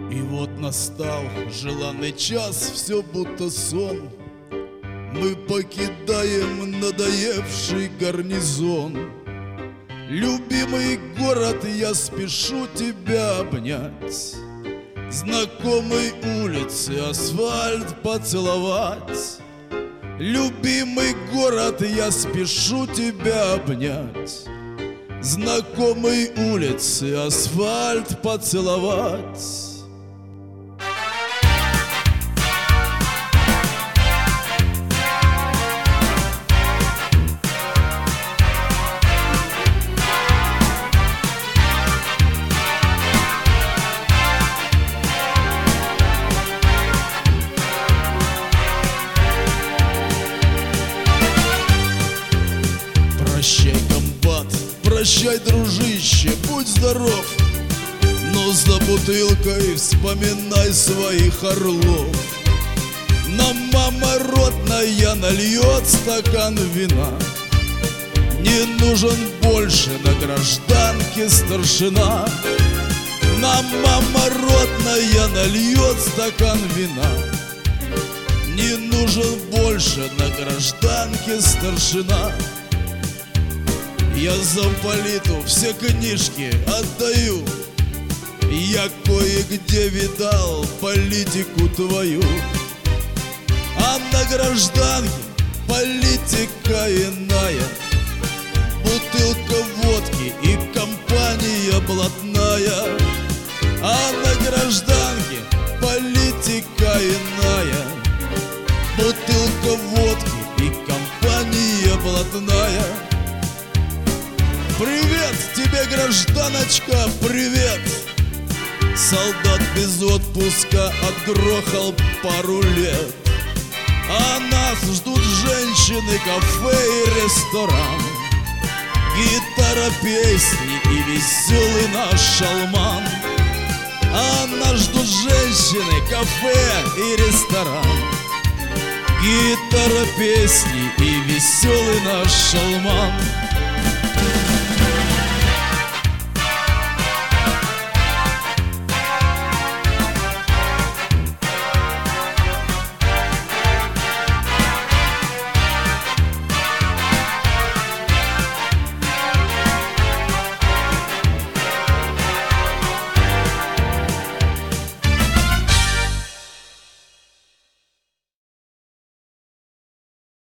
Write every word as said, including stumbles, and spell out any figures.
И вот настал желанный час, все будто сон. Мы покидаем надоевший гарнизон. Любимый город, я спешу тебя обнять, знакомые улицы, асфальт поцеловать. Любимый город, я спешу тебя обнять, знакомые улицы, асфальт поцеловать. Прощай, комбат, прощай, дружище, будь здоров, но за бутылкой вспоминай своих орлов. Нам мама родная нальет стакан вина, не нужен больше на гражданке старшина. Нам мама родная нальет стакан вина, не нужен больше на гражданке старшина. Я замполиту все книжки отдаю, я кое-где видал политику твою. А на гражданке политика иная, бутылка водки и компания блатная. А на гражданке политика иная, бутылка водки и компания блатная. Привет тебе, гражданочка, привет! Солдат без отпуска отгрохал пару лет, а нас ждут женщины, кафе и ресторан, гитара, песни и веселый наш шалман. А нас ждут женщины, кафе и ресторан, гитара, песни и веселый наш шалман.